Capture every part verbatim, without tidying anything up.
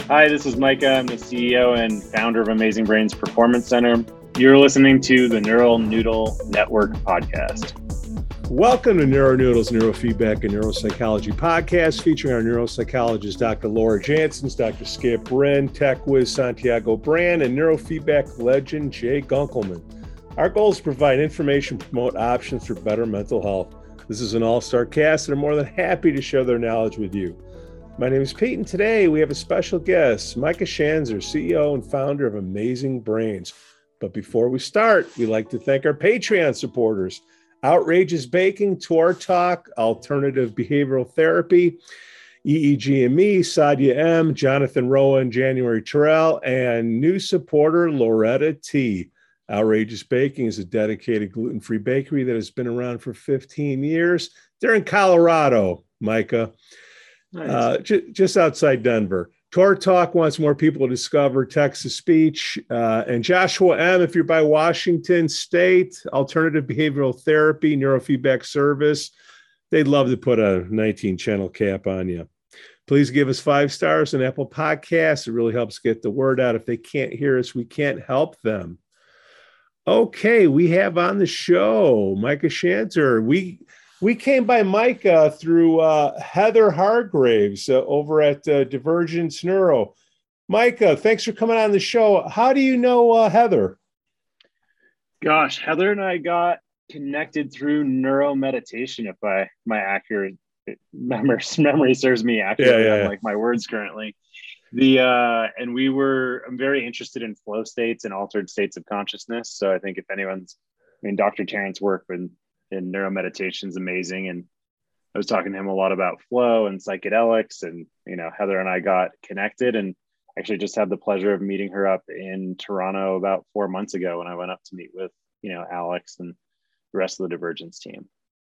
Hi, this is Micah. I'm the C E O and founder of Amazing Brains Performance Center. You're listening to the Neural Noodle Network podcast. Welcome to NeuroNoodle's Neurofeedback and Neuropsychology podcast, featuring our neuropsychologists, Doctor Laura Janssens, Doctor Skip Wren, Tech Whiz Santiago Brand, and neurofeedback legend Jay Gunkelman. Our goal is to provide information, promote options for better mental health. This is an all-star cast, and I'm more than happy to share their knowledge with you. My name is Pete, and today we have a special guest, Micah Schanzer, C E O and founder of Amazing Brains. But before we start, we'd like to thank our Patreon supporters, Outrageous Baking, Tour Talk, Alternative Behavioral Therapy, E E G and Me, Sadia M, Jonathan Rowan, January Terrell, and new supporter Loretta T. Outrageous Baking is a dedicated gluten-free bakery that has been around for fifteen years. They're in Colorado, Micah. Nice. Uh, j- just outside Denver. Tour Talk wants more people to discover text-to-speech. Uh, and Joshua M., if you're by Washington State, Alternative Behavioral Therapy, Neurofeedback Service, they'd love to put a nineteen-channel cap on you. Please give us five stars on Apple Podcasts. It really helps get the word out. If they can't hear us, we can't help them. Okay, we have on the show Micah Schanzer. We... We came by Micah through uh, Heather Hargraves uh, over at uh, Divergence Neuro. Micah, thanks for coming on the show. How do you know uh, Heather? Gosh, Heather and I got connected through neuro meditation, if I my accurate memory, memory serves me accurately yeah, yeah, on yeah. like my words currently. The uh, and we were I'm very interested in flow states and altered states of consciousness. So I think if anyone's, I mean, Doctor Terrence work and and neuromeditation is amazing. And I was talking to him a lot about flow and psychedelics, and, you know, Heather and I got connected and actually just had the pleasure of meeting her up in Toronto about four months ago when I went up to meet with, you know, Alex and the rest of the Divergence team.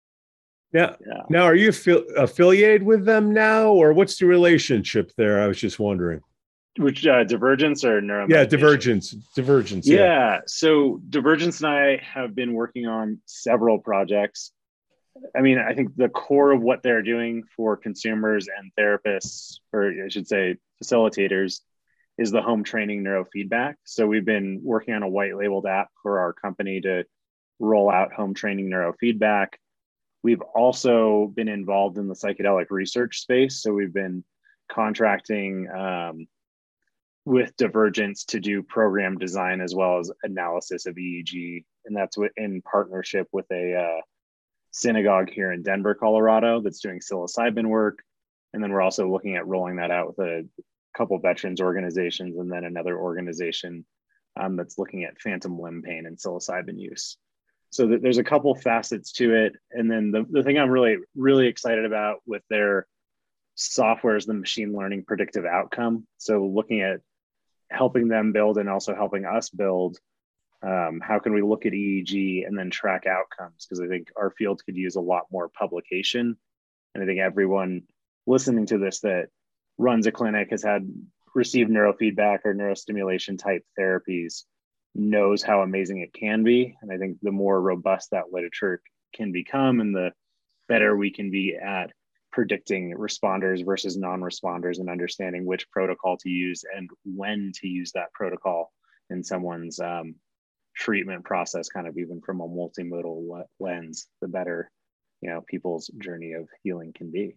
Now, yeah. now are you affi- affiliated with them now, or what's the relationship there? I was just wondering. Which uh, Divergence or neuromeditation? Yeah, Divergence. Divergence. Yeah. yeah. So Divergence and I have been working on several projects. I mean, I think the core of what they're doing for consumers and therapists, or I should say facilitators, is the home training neurofeedback. So we've been working on a white labeled app for our company to roll out home training neurofeedback. We've also been involved in the psychedelic research space. So we've been contracting um, with Divergence to do program design as well as analysis of E E G. And that's in partnership with a uh, synagogue here in Denver, Colorado, that's doing psilocybin work. And then we're also looking at rolling that out with a couple veterans organizations and then another organization um, that's looking at phantom limb pain and psilocybin use. So th- there's a couple facets to it. And then the, the thing I'm really, really excited about with their software is the machine learning predictive outcome. So looking at helping them build and also helping us build, um, how can we look at E E G and then track outcomes? Because I think our field could use a lot more publication. And I think everyone listening to this that runs a clinic, has had received neurofeedback or neurostimulation type therapies, knows how amazing it can be. And I think the more robust that literature can become and the better we can be at predicting responders versus non-responders and understanding which protocol to use and when to use that protocol in someone's um, treatment process, kind of even from a multimodal lens, the better, you know, people's journey of healing can be.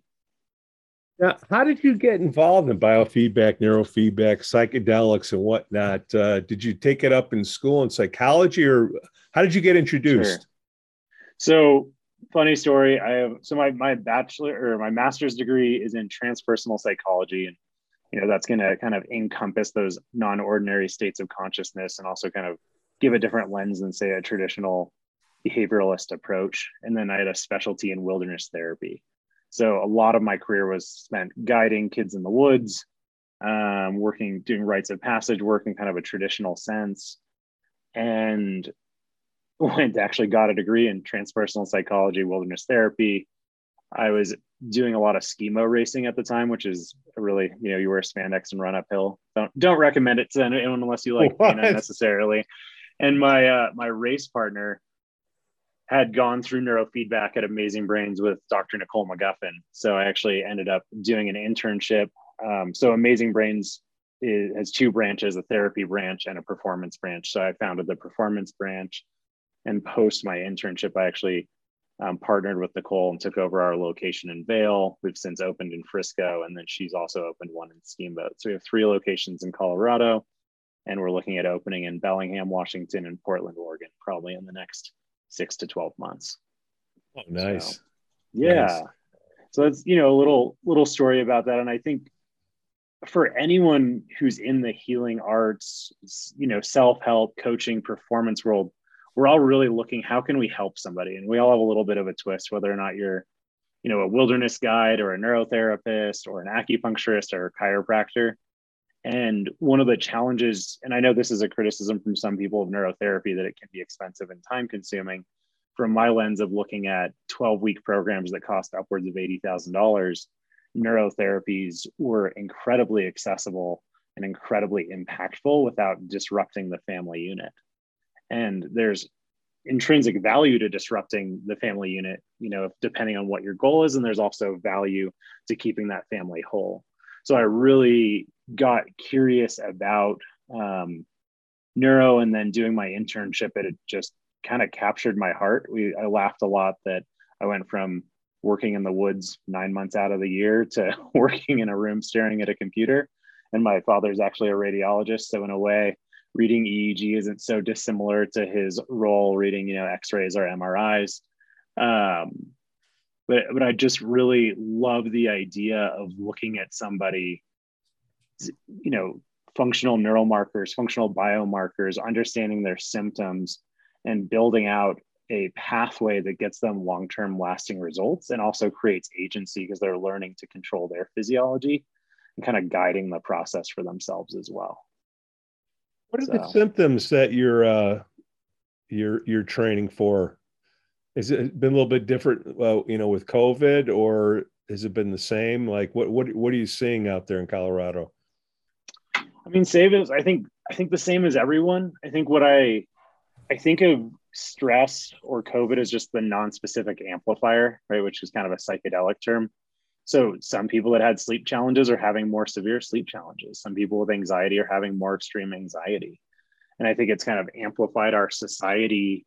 Now, how did you get involved in biofeedback, neurofeedback, psychedelics, and whatnot? Uh, did you take it up in school in psychology, or how did you get introduced? Sure. So, funny story. I have so my my bachelor or my master's degree is in transpersonal psychology, and you know that's going to kind of encompass those non-ordinary states of consciousness, and also kind of give a different lens than say a traditional behavioralist approach. And then I had a specialty in wilderness therapy. So a lot of my career was spent guiding kids in the woods, um, working, doing rites of passage work in kind of a traditional sense, and went actually got a degree in transpersonal psychology, wilderness therapy. I was doing a lot of schemo racing at the time, which is really, you know, you wear spandex and run uphill. Don't don't recommend it to anyone unless you like pain unnecessarily. And my uh, my race partner had gone through neurofeedback at Amazing Brains with Doctor Nicole McGuffin. So I actually ended up doing an internship. Um, so Amazing Brains is, has two branches, a therapy branch and a performance branch. So I founded the performance branch, and post my internship, I actually um, partnered with Nicole and took over our location in Vail. We've since opened in Frisco, and then she's also opened one in Steamboat. So we have three locations in Colorado, and we're looking at opening in Bellingham, Washington, and Portland, Oregon, probably in the next six to twelve months. Oh, nice. So, yeah. Nice. So that's, you know, a little, little story about that. And I think for anyone who's in the healing arts, you know, self-help, coaching, performance world, we're all really looking, how can we help somebody? And we all have a little bit of a twist, whether or not you're, you know, a wilderness guide or a neurotherapist or an acupuncturist or a chiropractor. And one of the challenges, and I know this is a criticism from some people of neurotherapy, that it can be expensive and time consuming. From my lens of looking at twelve week programs that cost upwards of eighty thousand dollars, neurotherapies were incredibly accessible and incredibly impactful without disrupting the family unit. And there's intrinsic value to disrupting the family unit, you know, depending on what your goal is. And there's also value to keeping that family whole. So I really got curious about um, neuro, and then doing my internship, it just kind of captured my heart. We, I laughed a lot that I went from working in the woods nine months out of the year to working in a room staring at a computer. And my father's actually a radiologist. So in a way, reading E E G isn't so dissimilar to his role reading, you know, X-rays or M R Is. Um, but, but I just really love the idea of looking at somebody, you know, functional neural markers, functional biomarkers, understanding their symptoms, and building out a pathway that gets them long-term lasting results, and also creates agency because they're learning to control their physiology and kind of guiding the process for themselves as well. What are So, the symptoms that you're uh, you're you're training for? Has it been a little bit different, well, you know, with COVID, or has it been the same? Like, what what what are you seeing out there in Colorado? I mean, save is, I think I think the same as everyone. I think what I I think of stress or COVID as just the non-specific amplifier, right? Which is kind of a psychedelic term. So some people that had sleep challenges are having more severe sleep challenges. Some people with anxiety are having more extreme anxiety. And I think it's kind of amplified our society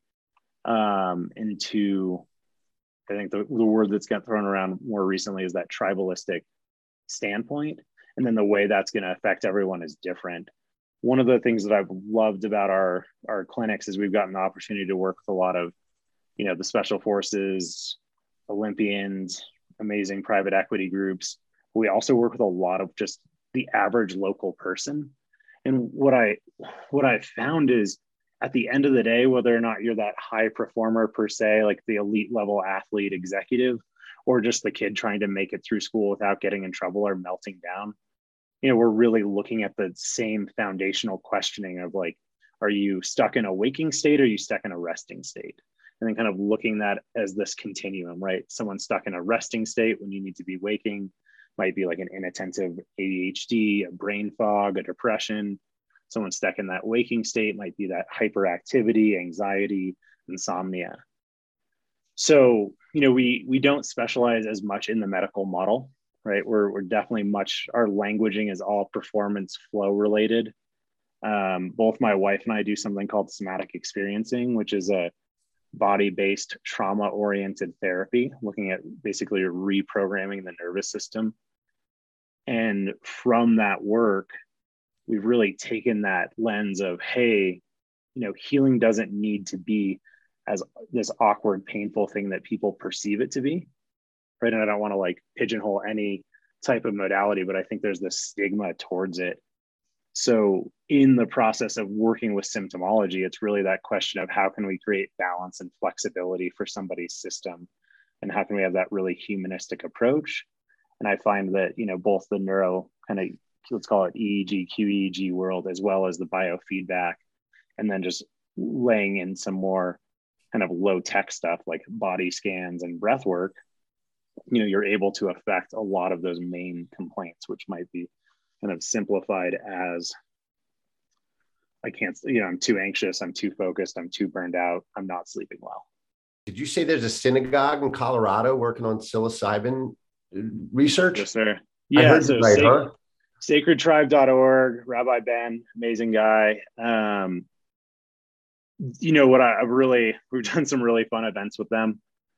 um, into, I think the, the word that's got thrown around more recently is that tribalistic standpoint. And then the way that's going to affect everyone is different. One of the things that I've loved about our, our clinics is we've gotten the opportunity to work with a lot of, you know, the special forces, Olympians, amazing private equity groups. We also work with a lot of just the average local person. And what I what I found is, at the end of the day, whether or not you're that high performer per se, like the elite level athlete executive, or just the kid trying to make it through school without getting in trouble or melting down, you know, we're really looking at the same foundational questioning of like, are you stuck in a waking state, or are you stuck in a resting state? And then kind of looking at that as this continuum, right? Someone stuck in a resting state when you need to be waking might be like an inattentive A D H D, a brain fog, a depression. Someone stuck in that waking state might be that hyperactivity, anxiety, insomnia. So, you know, we we don't specialize as much in the medical model, right? We're, we're definitely much, our languaging is all performance flow related. Um, both my wife and I do something called somatic experiencing, which is a body-based trauma-oriented therapy, looking at basically reprogramming the nervous system. And from that work, we've really taken that lens of, hey, you know, healing doesn't need to be as this awkward, painful thing that people perceive it to be, right? And I don't want to like pigeonhole any type of modality, but I think there's this stigma towards it. So in the process of working with symptomology, it's really that question of how can we create balance and flexibility for somebody's system, and how can we have that really humanistic approach? And I find that, you know, both the neuro kind of, let's call it E E G, Q E E G world, as well as the biofeedback, and then just laying in some more kind of low tech stuff like body scans and breath work, you know, you're able to affect a lot of those main complaints, which might be kind of simplified as, I can't, you know, I'm too anxious, I'm too focused, I'm too burned out, I'm not sleeping well. Did you say there's a synagogue in Colorado working on psilocybin research? Yes, sir. Yeah, I heard so right, Sig- huh? sacred tribe dot org, Rabbi Ben, amazing guy. Um, you know what I, I really, we've done some really fun events with them.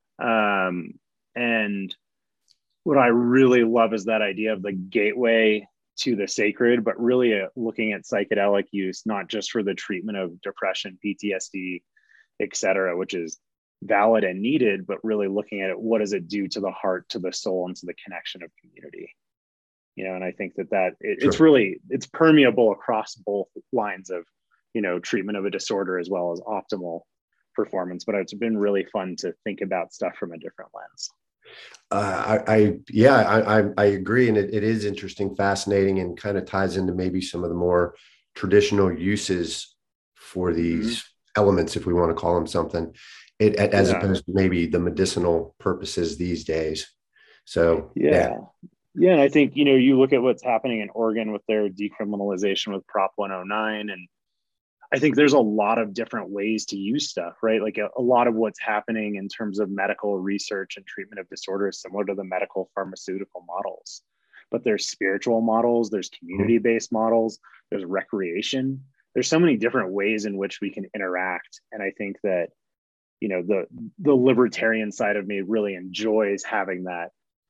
Um, and what I really love is that idea of the gateway to the sacred, but really uh, looking at psychedelic use, not just for the treatment of depression, P T S D, et cetera, which is valid and needed, but really looking at it, what does it do to the heart, to the soul, and to the connection of community? You know, and I think that that it, Sure. it's really, it's permeable across both lines of, you know, treatment of a disorder as well as optimal performance. But it's been really fun to think about stuff from a different lens. Uh, I, I, yeah, I, I, I agree. And it, it is interesting, fascinating, and kind of ties into maybe some of the more traditional uses for these mm-hmm. elements, if we want to call them something, it, as yeah. opposed to maybe the medicinal purposes these days. So, yeah. yeah. Yeah, and I think, you know, you look at what's happening in Oregon with their decriminalization with Prop one oh nine, and I think there's a lot of different ways to use stuff, right? Like a, a lot of what's happening in terms of medical research and treatment of disorders, similar to the medical pharmaceutical models. But there's spiritual models, there's community-based models, there's recreation. There's so many different ways in which we can interact. And I think that, you know, the, the libertarian side of me really enjoys having that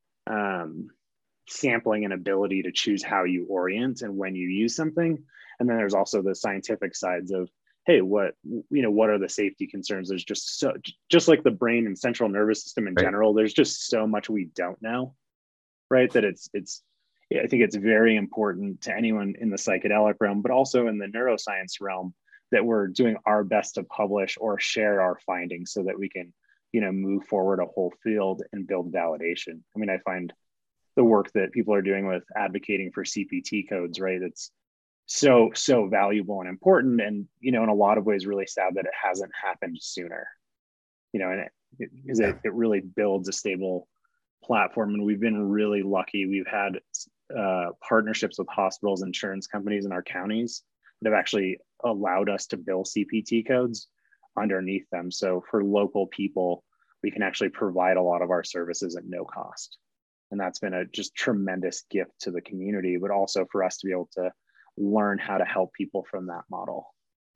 um, sampling and ability to choose how you orient and when you use something. And then there's also the scientific sides of, hey, what, you know, what are the safety concerns? There's just so, just like the brain and central nervous system in right. general, there's just so much we don't know, right? That it's, it's, I think it's very important to anyone in the psychedelic realm, but also in the neuroscience realm, that we're doing our best to publish or share our findings so that we can, you know, move forward a whole field and build validation. I mean, I find the work that people are doing with advocating for C P T codes, right? It's so, so valuable and important. And, you know, in a lot of ways, really sad that it hasn't happened sooner, you know, and it, it, yeah. it, it really builds a stable platform. And we've been really lucky. We've had uh, partnerships with hospitals, insurance companies in our counties that have actually allowed us to bill C P T codes underneath them. So for local people, we can actually provide a lot of our services at no cost. And that's been a just tremendous gift to the community, but also for us to be able to learn how to help people from that model.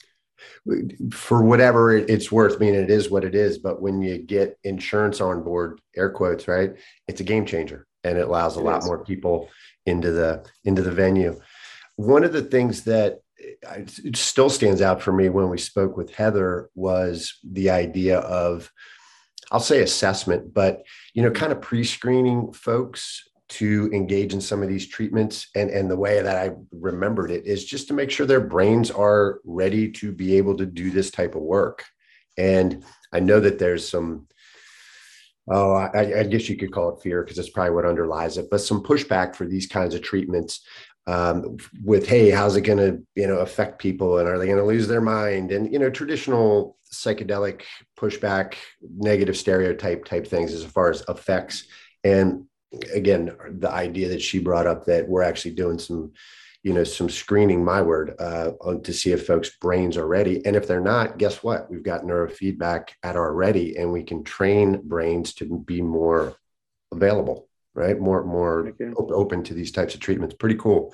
For whatever it's worth, I mean, it is what it is, but when you get insurance on board, air quotes, right, it's a game changer, and it allows a it lot is. more people into the, into the venue. One of the things that it still stands out for me when we spoke with Heather was the idea of, I'll say assessment, but, you know, kind of pre-screening folks to engage in some of these treatments. And, and the way that I remembered it is just to make sure their brains are ready to be able to do this type of work. And I know that there's some, oh, I, I guess you could call it fear, because that's probably what underlies it, but some pushback for these kinds of treatments um, with, hey, how's it going to, you know, affect people? And are they going to lose their mind? And, you know, traditional psychedelic pushback, negative stereotype type things as far as effects. And again, the idea that she brought up that we're actually doing some, you know, some screening, my word, uh, to see if folks' brains are ready. And if they're not, guess what? We've got neurofeedback at our ready, and we can train brains to be more available, right? More, more okay. op- open to these types of treatments. Pretty cool.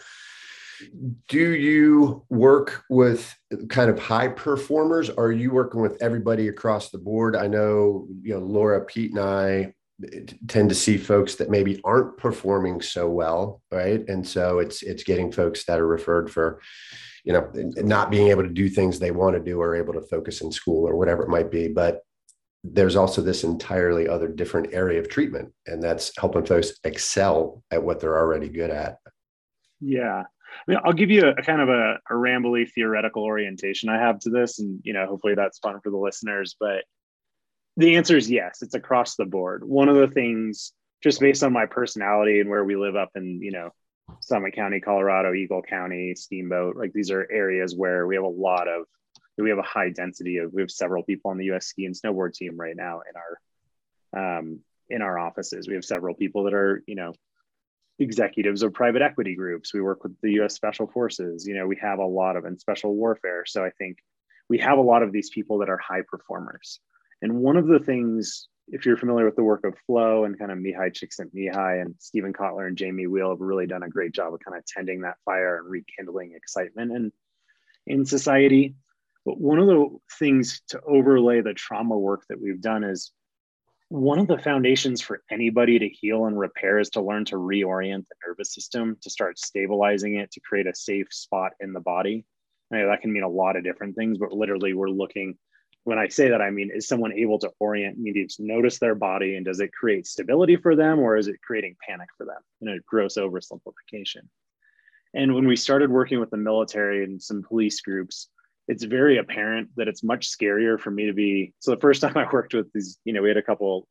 Do you work with kind of high performers? Are you working with everybody across the board? I know, you know, Laura, Pete, and I tend to see folks that maybe aren't performing so well, right? And so it's it's getting folks that are referred for, you know, not being able to do things they want to do or able to focus in school or whatever it might be. But there's also this entirely other different area of treatment, and that's helping folks excel at what they're already good at. Yeah. I mean, I'll give you a, a kind of a, a rambly theoretical orientation I have to this, and, you know, hopefully that's fun for the listeners, but the answer is yes, it's across the board. One of the things, just based on my personality and where we live up in, you know, Summit County, Colorado, Eagle County, Steamboat, like these are areas where we have a lot of, we have a high density of, we have several people on the U S ski and snowboard team right now in our, um, in our offices. We have several people that are, you know, executives of private equity groups. We work with the U S Special Forces. You know, we have a lot of, and special warfare. So I think we have a lot of these people that are high performers. And one of the things if you're familiar with the work of Flow and kind of Mihai Csikszentmihalyi and Stephen Kotler and Jamie Wheel have really done a great job of kind of tending that fire and rekindling excitement in, in society. But one of the things to overlay the trauma work that we've done is one of the foundations for anybody to heal and repair is to learn to reorient the nervous system, to start stabilizing it, to create a safe spot in the body. And that can mean a lot of different things, but literally we're looking, when I say that, I mean, is someone able to orient, meaning to notice their body, and does it create stability for them, or is it creating panic for them in a gross oversimplification? And when we started working with the military and some police groups, it's very apparent that it's much scarier for me to be, so the first time I worked with these, you know, we had a couple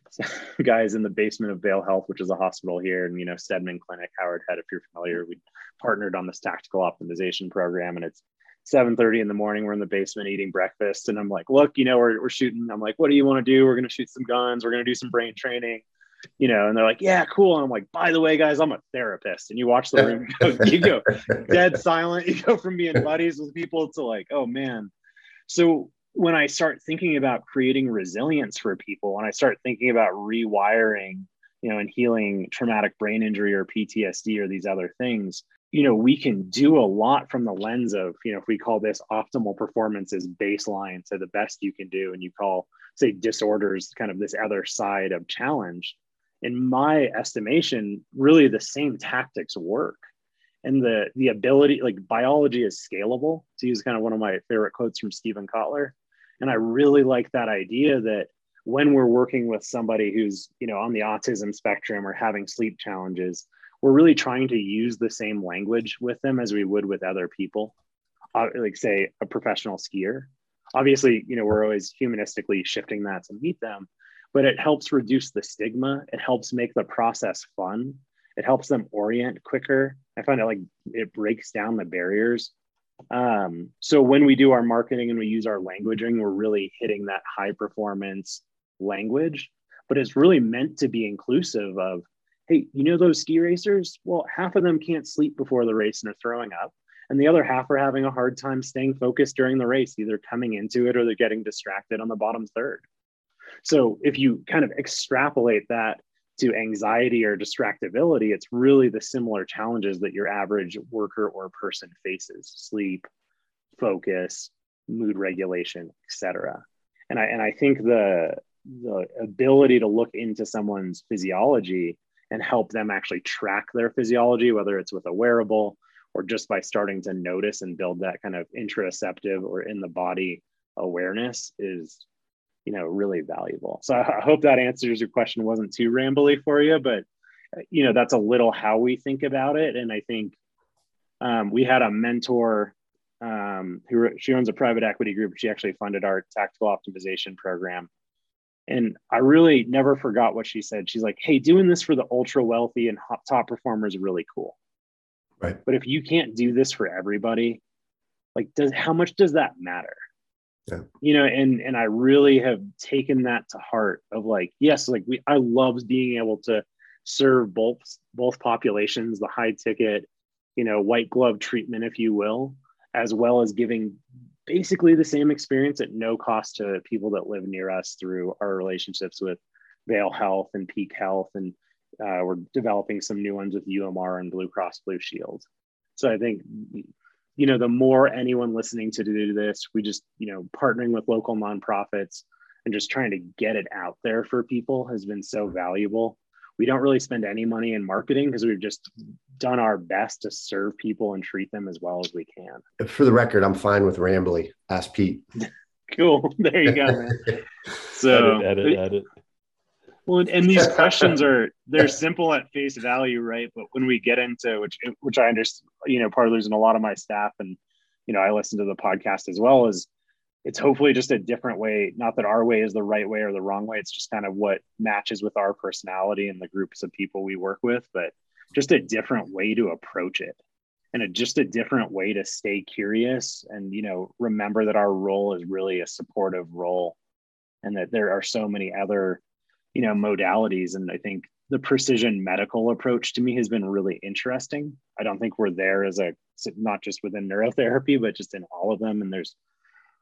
guys in the basement of Vail Health, which is a hospital here, and, you know, Stedman Clinic, Howard Head, if you're familiar, we partnered on this tactical optimization program, and it's seven thirty in the morning. We're in the basement eating breakfast. And I'm like, look, you know, we're, we're shooting. I'm like, what do you want to do? We're going to shoot some guns. We're going to do some brain training, you know, and they're like, yeah, cool. And I'm like, by the way, guys, I'm a therapist. And you watch the room, go, you go dead silent. You go from being buddies with people to like, oh man. So when I start thinking about creating resilience for people, and I start thinking about rewiring, you know, and healing traumatic brain injury or P T S D or these other things, you know, we can do a lot from the lens of, you know, if we call this optimal performance as baseline, so the best you can do, and you call, say, disorders kind of this other side of challenge. In my estimation, really the same tactics work. And the the ability, like biology is scalable, to use kind of one of my favorite quotes from Stephen Kotler. And I really like that idea that when we're working with somebody who's, you know, on the autism spectrum or having sleep challenges, we're really trying to use the same language with them as we would with other people, uh, like say a professional skier. Obviously, you know, we're always humanistically shifting that to meet them, but it helps reduce the stigma. It helps make the process fun. It helps them orient quicker. I find it like it breaks down the barriers. Um, so when we do our marketing and we use our languaging, we're really hitting that high performance language, but it's really meant to be inclusive of, hey, you know, those ski racers, well, half of them can't sleep before the race and are throwing up. And the other half are having a hard time staying focused during the race, either coming into it or they're getting distracted on the bottom third. So if you kind of extrapolate that to anxiety or distractibility, it's really the similar challenges that your average worker or person faces: sleep, focus, mood regulation, et cetera. And I, and I think the, the ability to look into someone's physiology and help them actually track their physiology, whether it's with a wearable or just by starting to notice and build that kind of interoceptive or in the body awareness, is, you know, really valuable. So I hope that answers your question. Wasn't too rambly for you, but, you know, that's a little how we think about it. And I think um, we had a mentor um, who, she owns a private equity group. She actually funded our tactical optimization program. And I really never forgot what she said. She's like, hey, doing this for the ultra wealthy and top performers is really cool. Right. But if you can't do this for everybody, like, does, how much does that matter? Yeah. You know, and, and I really have taken that to heart of like, yes, like we, I love being able to serve both, both populations, the high ticket, you know, white glove treatment, if you will, as well as giving basically the same experience at no cost to people that live near us through our relationships with Vail Health and Peak Health. And uh, we're developing some new ones with U M R and Blue Cross Blue Shield. So I think, you know, the more anyone listening to do this, we just, you know, partnering with local nonprofits and just trying to get it out there for people has been so valuable. We don't really spend any money in marketing because we've just done our best to serve people and treat them as well as we can. For the record, I'm fine with rambly. Ask Pete. Cool. There you go, man. So edit, edit, edit. Well, and these questions are, they're simple at face value, right? But when we get into, which, which I understand, you know, part of losing a lot of my staff, and, you know, I listen to the podcast as well, is it's hopefully just a different way. Not that our way is the right way or the wrong way. It's just kind of what matches with our personality and the groups of people we work with, but just a different way to approach it, and a, just a different way to stay curious and, you know, remember that our role is really a supportive role, and that there are so many other, you know, modalities. And I think the precision medical approach to me has been really interesting. I don't think we're there as a, not just within neurotherapy, but just in all of them. And there's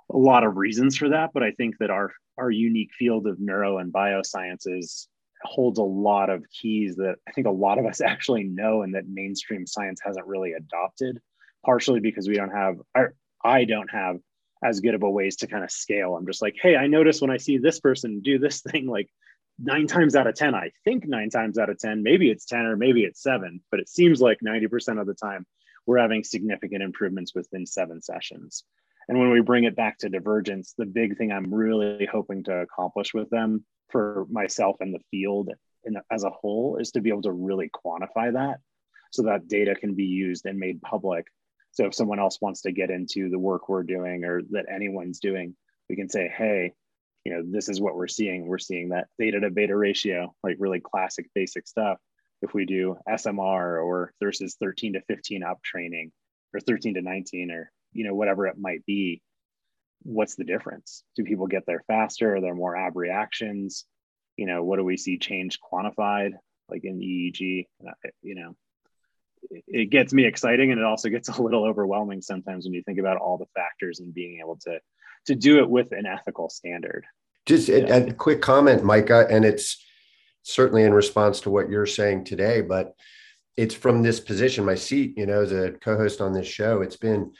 a lot of reasons for that, but I think that our our unique field of neuro and biosciences holds a lot of keys that I think a lot of us actually know and that mainstream science hasn't really adopted, partially because we don't have, or I don't have as good of a ways to kind of scale. I'm just like, hey, I notice when I see this person do this thing, like nine times out of ten, I think nine times out of ten, maybe it's ten or maybe it's seven, but it seems like ninety percent of the time we're having significant improvements within seven sessions. And when we bring it back to Divergence, the big thing I'm really hoping to accomplish with them for myself and the field and as a whole is to be able to really quantify that so that data can be used and made public. So if someone else wants to get into the work we're doing or that anyone's doing, we can say, hey, you know, this is what we're seeing. We're seeing that theta to beta ratio, like really classic basic stuff. If we do S M R or versus thirteen to fifteen up training or thirteen to nineteen or, you know, whatever it might be, what's the difference? Do people get there faster? Are there more ab reactions? You know, what do we see change quantified, like in E E G? You know, it gets me exciting, and it also gets a little overwhelming sometimes when you think about all the factors and being able to to do it with an ethical standard. Just a, yeah. a quick comment, Micah, and it's certainly in response to what you're saying today, but it's from this position, my seat, you know, as a co-host on this show, it's been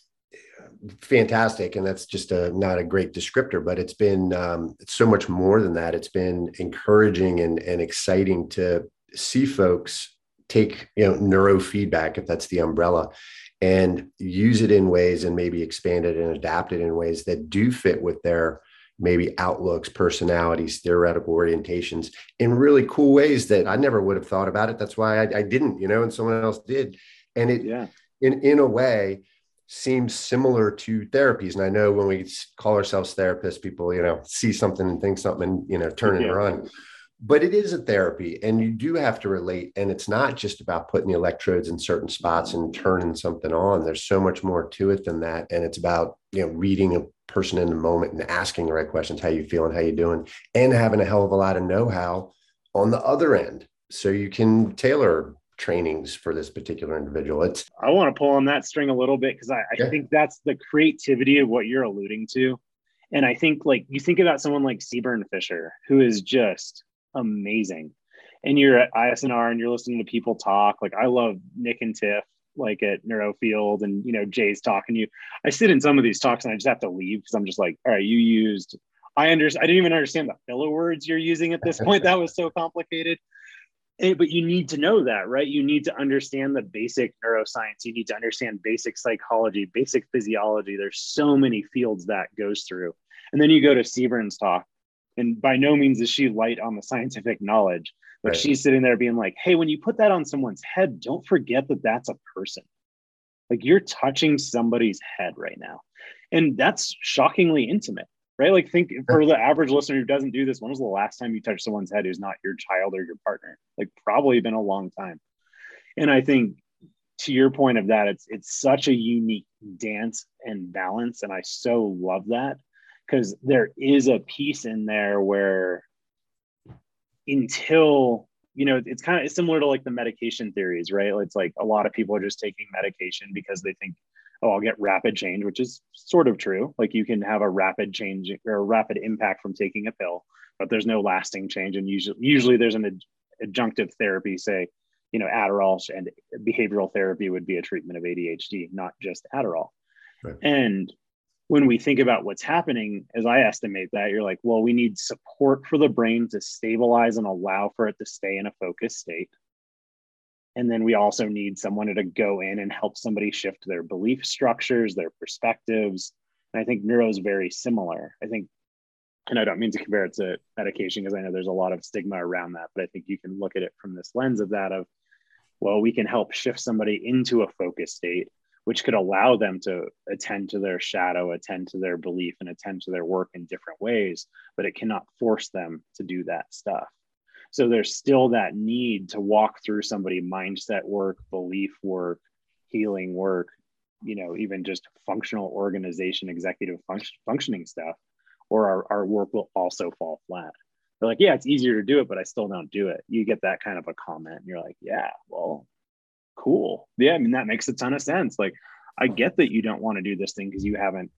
fantastic. And that's just a, not a great descriptor, but it's been um, it's so much more than that. It's been encouraging and, and exciting to see folks take, you know, neurofeedback, if that's the umbrella, and use it in ways and maybe expand it and adapt it in ways that do fit with their maybe outlooks, personalities, theoretical orientations in really cool ways that I never would have thought about it. That's why I, I didn't, you know, and someone else did. And it, yeah. in, in a way, seems similar to therapies. And I know when we call ourselves therapists, people, you know, see something and think something and, you know, turn yeah. and run. But it is a therapy, and you do have to relate. And it's not just about putting the electrodes in certain spots and turning something on. There's so much more to it than that. And it's about, you know, reading a person in the moment and asking the right questions, how you feeling, how you doing, and having a hell of a lot of know-how on the other end. So you can tailor trainings for this particular individual. It's I want to pull on that string a little bit because I, I yeah. think that's the creativity of what you're alluding to. And I think like you think about someone like Seaburn Fisher, who is just amazing. And you're at I S N R and you're listening to people talk. Like I love Nick and Tiff, like at Neurofield, and, you know, Jay's talking to you. I sit in some of these talks and I just have to leave because I'm just like, all right, you used, I understand. I didn't even understand the filler words you're using at this point. That was so complicated. And, but you need to know that, right? You need to understand the basic neuroscience. You need to understand basic psychology, basic physiology. There's so many fields that goes through. And then you go to Seaburn's talk, and by no means is she light on the scientific knowledge, but right. she's sitting there being like, hey, when you put that on someone's head, don't forget that that's a person. Like you're touching somebody's head right now. And that's shockingly intimate, right? Like think for the average listener who doesn't do this, when was the last time you touched someone's head who's not your child or your partner? Like probably been a long time. And I think to your point of that, it's it's such a unique dance and balance. And I so love that. Because there is a piece in there where until, you know, it's kind of it's similar to like the medication theories, right? It's like a lot of people are just taking medication because they think, oh, I'll get rapid change, which is sort of true. Like you can have a rapid change or a rapid impact from taking a pill, but there's no lasting change. And usually, usually there's an ad- adjunctive therapy, say, you know, Adderall and behavioral therapy would be a treatment of A D H D, not just Adderall. Right. And when we think about what's happening, as I estimate that, you're like, well, we need support for the brain to stabilize and allow for it to stay in a focused state. And then we also need someone to go in and help somebody shift their belief structures, their perspectives. And I think neuro is very similar. I think, and I don't mean to compare it to medication because I know there's a lot of stigma around that, but I think you can look at it from this lens of that of, well, we can help shift somebody into a focused state, which could allow them to attend to their shadow, attend to their belief, and attend to their work in different ways, but it cannot force them to do that stuff. So there's still that need to walk through somebody mindset work, belief work, healing work, you know, even just functional organization, executive function, functioning stuff, or our, our work will also fall flat. They're like, yeah, it's easier to do it, but I still don't do it. You get that kind of a comment and you're like, yeah, well, cool. Yeah, I mean, that makes a ton of sense. Like, I get that you don't want to do this thing because you haven't,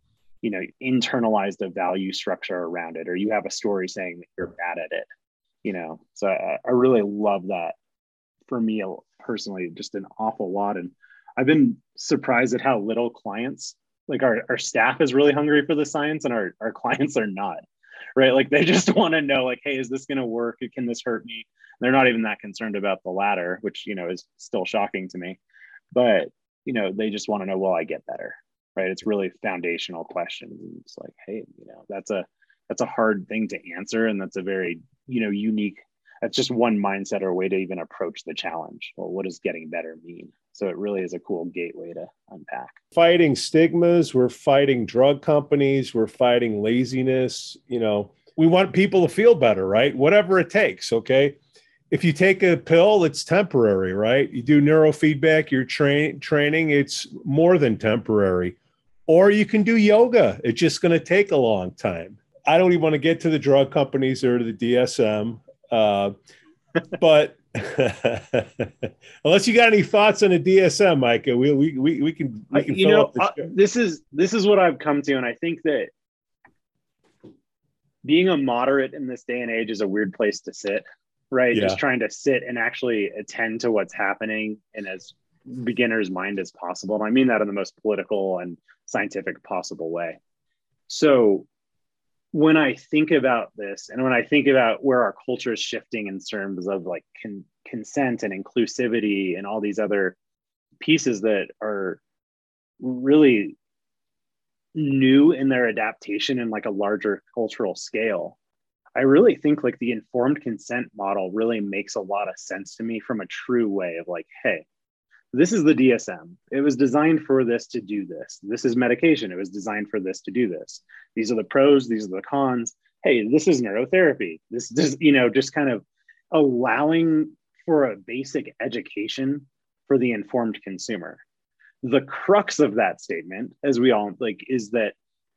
you know, internalized a value structure around it, or you have a story saying that you're bad at it, you know? So I, I really love that for me personally, just an awful lot. And I've been surprised at how little clients, like our, our staff is really hungry for the science and our, our clients are not, right? Like they just want to know like, hey, is this going to work? Can this hurt me? They're not even that concerned about the latter, which, you know, is still shocking to me, but, you know, they just want to know, will I get better? Right. It's really foundational questions. And it's like, hey, you know, that's a, that's a hard thing to answer. And that's a very, you know, unique, that's just one mindset or way to even approach the challenge. Well, what does getting better mean? So it really is a cool gateway to unpack. Fighting stigmas, we're fighting drug companies, we're fighting laziness. You know, we want people to feel better, right? Whatever it takes. Okay. If you take a pill, it's temporary, right? You do neurofeedback, you're train training, it's more than temporary. Or you can do yoga. It's just going to take a long time. I don't even want to get to the drug companies or to the D S M. Uh, but unless you got any thoughts on the D S M, Micah, we we we, we can we can you know uh, this is this is what I've come to, and I think that being a moderate in this day and age is a weird place to sit, right? Yeah. Just trying to sit and actually attend to what's happening in as beginner's mind as possible, and I mean that in the most political and scientific possible way. So when I think about this, and when I think about where our culture is shifting in terms of like con- consent and inclusivity and all these other pieces that are really new in their adaptation in like a larger cultural scale, I really think like the informed consent model really makes a lot of sense to me from a true way of like, hey, this is the D S M. It was designed for this to do this. This is medication. It was designed for this to do this. These are the pros. These are the cons. Hey, this is neurotherapy. This is, you know, just kind of allowing for a basic education for the informed consumer. The crux of that statement, as we all like, is that,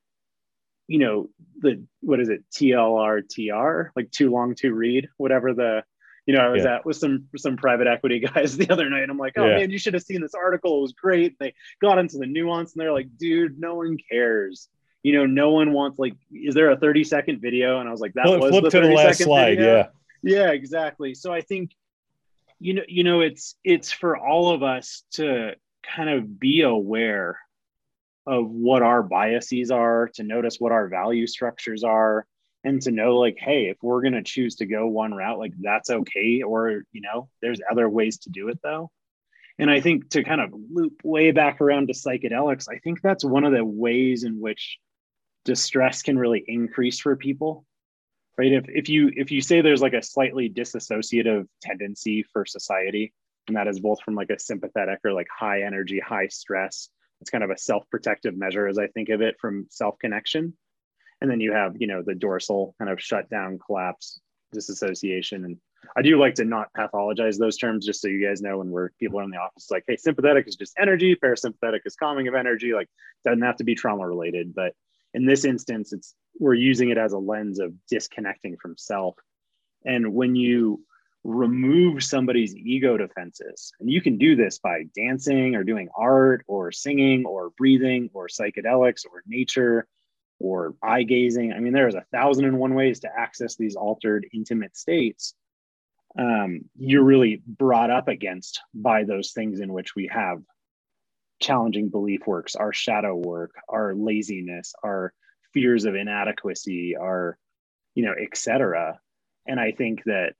you know, the, what is it? T L R T R, like too long to read, whatever the, you know, I was yeah. at with some some private equity guys the other night. I'm like, oh yeah. man, you should have seen this article. It was great. They got into the nuance and they're like, dude, no one cares. You know, no one wants like, is there a thirty second video? And I was like, that flip, was flip the thirty to the last slide. Video. Yeah. Yeah, exactly. So I think, you know, you know, it's it's for all of us to kind of be aware of what our biases are, to notice what our value structures are, and to know like, hey, if we're going to choose to go one route, like that's okay. Or, you know, there's other ways to do it though. And I think to kind of loop way back around to psychedelics, I think that's one of the ways in which distress can really increase for people, right? If, if you, if you say there's like a slightly disassociative tendency for society, and that is both from like a sympathetic or like high energy, high stress, it's kind of a self-protective measure as I think of it from self-connection. And then you have, you know, the dorsal kind of shutdown, collapse, disassociation. And I do like to not pathologize those terms, just so you guys know when we're people are in the office, like, hey, sympathetic is just energy, parasympathetic is calming of energy, like doesn't have to be trauma related. But in this instance, it's we're using it as a lens of disconnecting from self. And when you remove somebody's ego defenses, and you can do this by dancing or doing art or singing or breathing or psychedelics or nature, or eye gazing. I mean, there's a thousand and one ways to access these altered, intimate states. Um, you're really brought up against by those things in which we have challenging belief works, our shadow work, our laziness, our fears of inadequacy, our, you know, et cetera. And I think that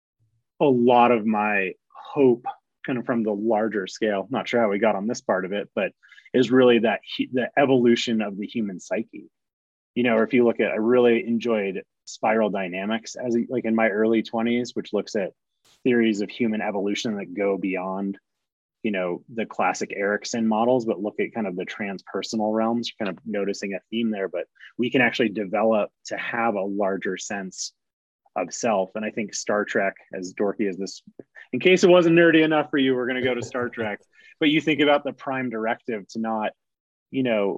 a lot of my hope kind of from the larger scale, not sure how we got on this part of it, but is really that he, the evolution of the human psyche. You know, or if you look at, I really enjoyed Spiral Dynamics as like in my early twenties, which looks at theories of human evolution that go beyond, you know, the classic Erickson models, but look at kind of the transpersonal realms, kind of noticing a theme there. But we can actually develop to have a larger sense of self. And I think Star Trek, as dorky as this, in case it wasn't nerdy enough for you, we're going to go to Star Trek. But you think about the prime directive to not, you know,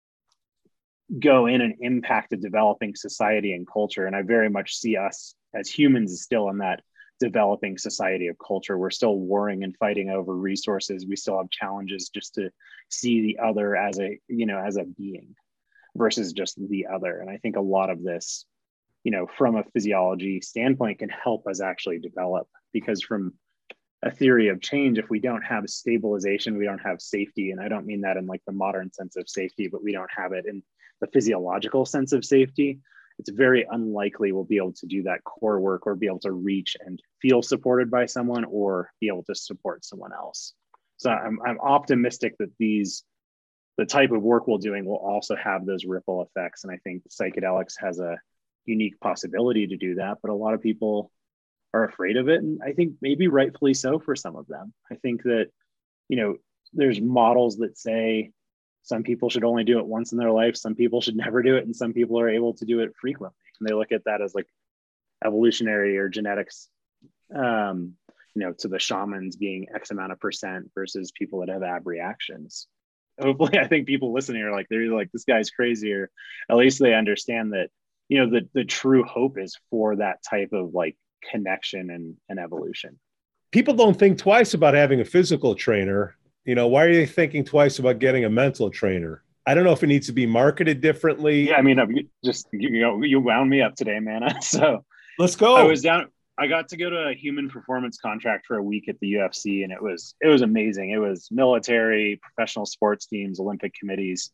go in and impact a developing society and culture. And I very much see us as humans still in that developing society of culture. We're still warring and fighting over resources. We still have challenges just to see the other as a, you know, as a being. versus just the other. And I think a lot of this, you know, from a physiology standpoint can help us actually develop, because from a theory of change, if we don't have stabilization, we don't have safety. And I don't mean that in like the modern sense of safety, but we don't have it in the physiological sense of safety. It's very unlikely we'll be able to do that core work or be able to reach and feel supported by someone or be able to support someone else. So I'm, I'm optimistic that these, the type of work we're doing will also have those ripple effects. And I think psychedelics has a unique possibility to do that, but a lot of people are afraid of it. And I think maybe rightfully so for some of them. I think that, you know, there's models that say some people should only do it once in their life, some people should never do it, and some people are able to do it frequently. And they look at that as like evolutionary or genetics, um, you know, to the shamans being X amount of percent versus people that have ab reactions. Hopefully, I think people listening are like, they're like, this guy's crazy, or at least they understand that, you know, the, the true hope is for that type of like connection and, and evolution. People don't think twice about having a physical trainer. You know, why are they thinking twice about getting a mental trainer? I don't know if it needs to be marketed differently. Yeah, I mean, I'm just, you know, you wound me up today, man. So let's go. I was down, I got to go to a human performance contract for a week at the U F C, and it was, it was amazing. It was military, professional sports teams, Olympic committees.